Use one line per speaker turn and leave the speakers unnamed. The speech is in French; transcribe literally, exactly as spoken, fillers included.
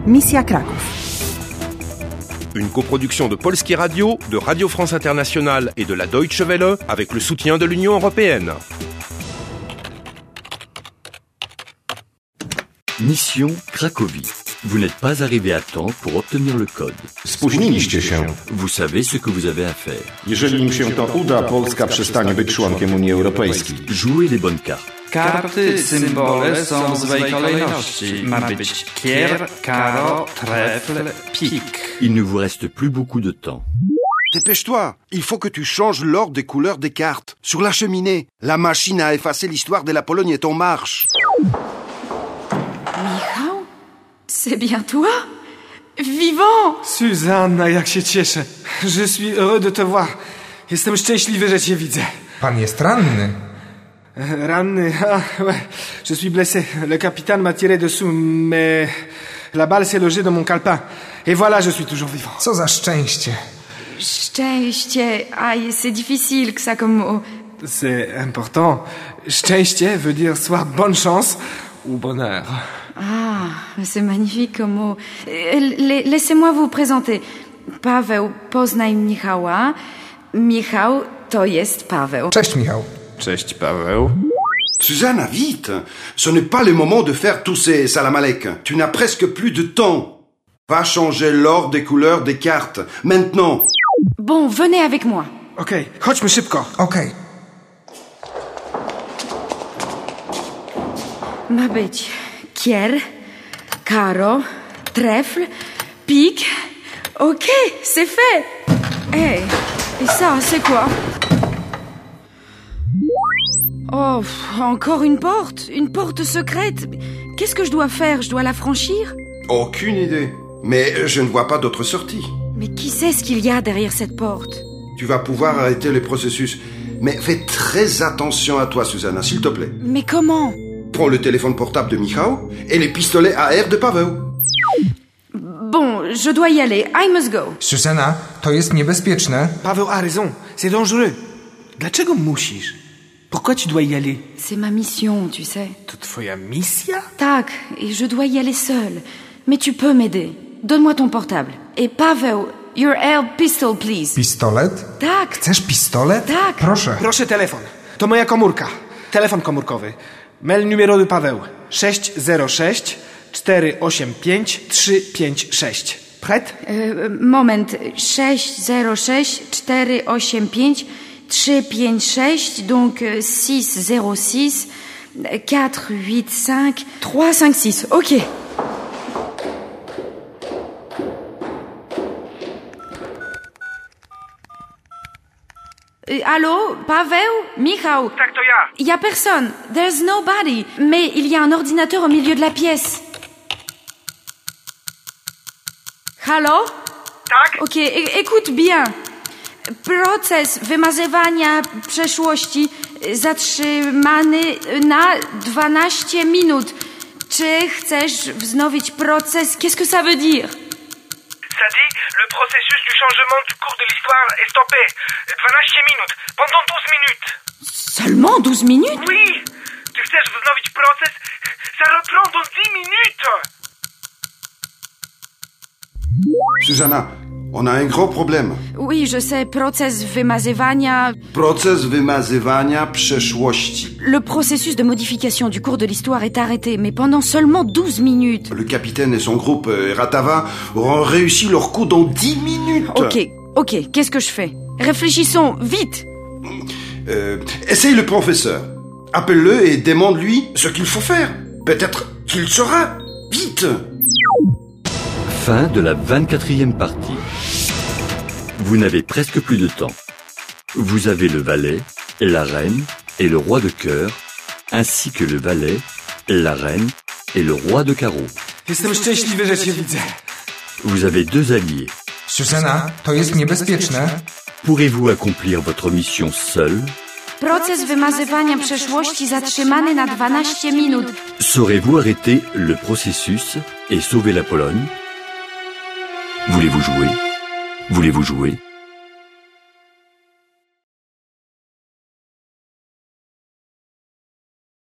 Misja Kraków.
Une coproduction de Polski Radio, de Radio France Internationale et de la Deutsche Welle avec le soutien de l'Union européenne.
Mission Cracovie. Vous n'êtes pas arrivé à temps pour obtenir le code.
Spóźniliście się.
Vous savez ce que vous avez à faire.
Jeżeli im się to uda, Polska przestanie być członkiem Unii Europejskiej.
Jouez les bonnes cartes.
Karty, symbole są w złej kolejności. Ma być kier, karo, trèfle, pik.
Il ne vous reste plus beaucoup de temps.
Dépêche-toi, il faut que tu changes l'ordre des couleurs des cartes. Sur la cheminée, la machine a effacé l'histoire de la Pologne est en marche.
Michał? C'est bien toi? Vivant!
Suzanna, jak się cieszę. Je suis heureux de te voir. Jestem szczęśliwy, że cię widzę.
Pan jest ranny.
Ranny? Ah, ouais. Je suis blessé. Le capitaine m'a tiré dessous, mais la balle s'est logée dans mon calepin. Et voilà, je suis toujours vivant.
Co za szczęście.
Szczęście. Aïe, c'est difficile que ça comme mot.
C'est important. Szczęście veut dire soit bonne chance ou bonheur.
Ah, c'est magnifique comme mot. Laissez-moi vous présenter. Paweł, poznaj Michała. Michał to jest Paweł.
Cześć, Michał.
Cześć, Paweł.
Susanna, vite! Ce n'est pas le moment de faire tous ces salamalek. Tu n'as presque plus de temps. Va changer l'ordre des couleurs des cartes. Maintenant!
Bon, venez avec moi.
Okej, okay, chodźmy szybko.
Okej. Okay.
Ma być kier, karo, trèfle, pik. Ok, c'est fait. Hey, et ça, c'est quoi? Oh, encore une porte. Une porte secrète. Qu'est-ce que je dois faire? Je dois la franchir?
Aucune idée. Mais je ne vois pas d'autre sortie.
Mais qui sait ce qu'il y a derrière cette porte?
Tu vas pouvoir arrêter le processus. Mais fais très attention à toi, Susanna, s'il te plaît.
Mais comment?
Prends le téléphone portable de Michał et les pistolets à air de Paweł.
Bon, je dois y aller. I must go.
Susanna, to jest niebezpieczne.
Paweł a raison. C'est dangereux. Dlaczego musisz? Pourquoi tu dois y aller?
C'est ma mission, tu sais.
To twoja misja?
Tak, et je dois y aller seule. Mais tu peux m'aider. Donne-moi ton portable. Et Paweł, your air pistol, please.
Pistolet?
Tak.
Chcesz pistolet?
Tak.
Proszę.
Proszę telefon. To moja komórka. Telefon komórkowy. Mail numéro de Paweł. sześć zero sześć cztery osiem pięć trzy pięć sześć. Prête?
Euh, moment. sześć zero sześć cztery osiem pięć trzy pięć sześć, donc six zero six quatre huit cinq trois cinq six. Ok. Euh, allô, Paweł? Michał?
Tak, to ja.
Y a personne. There's nobody. Mais il y a un ordinateur au milieu de la pièce. Halo?
Tak?
Ok, é- écoute bien. Proces wymazywania przeszłości zatrzymany na dwanaście minut. Czy chcesz wznowić proces? Qu'est-ce que ça veut dire?
Ça dit, le processus du changement du cours de l'histoire est stoppé. dwanaście minut. Pendant douze minutes.
Seulement douze minutes?
Oui. Tu chcesz wznowić proces? Ça reprend dans dix minutes.
Susanna, on a un gros problème.
Oui, je sais, proces wymazywania...
Proces wymazywania przeszłości.
Le processus de modification du cours de l'histoire est arrêté, mais pendant seulement douze minutes.
Le capitaine et son groupe euh, Ratava auront réussi leur coup dans dix minutes.
Ok, ok, qu'est-ce que je fais? Réfléchissons, vite.
Euh, essaye le professeur. Appelle-le et demande-lui ce qu'il faut faire. Peut-être qu'il saura. Vite.
Fin de la vingt-quatrième partie. Vous n'avez presque plus de temps. Vous avez le valet, la reine et le roi de cœur, ainsi que le valet, la reine et le roi de carreau.
Jestem szczęśliwy, że cię widzę.
Vous avez deux alliés.
Susanna, to jest niebezpieczne.
Pourrez-vous accomplir votre mission seul?
Proces wymazywania przeszłości zatrzymany na dwanaście minut.
Saurez-vous arrêter le processus et sauver la Pologne? Voulez-vous jouer? Voulez-vous jouer?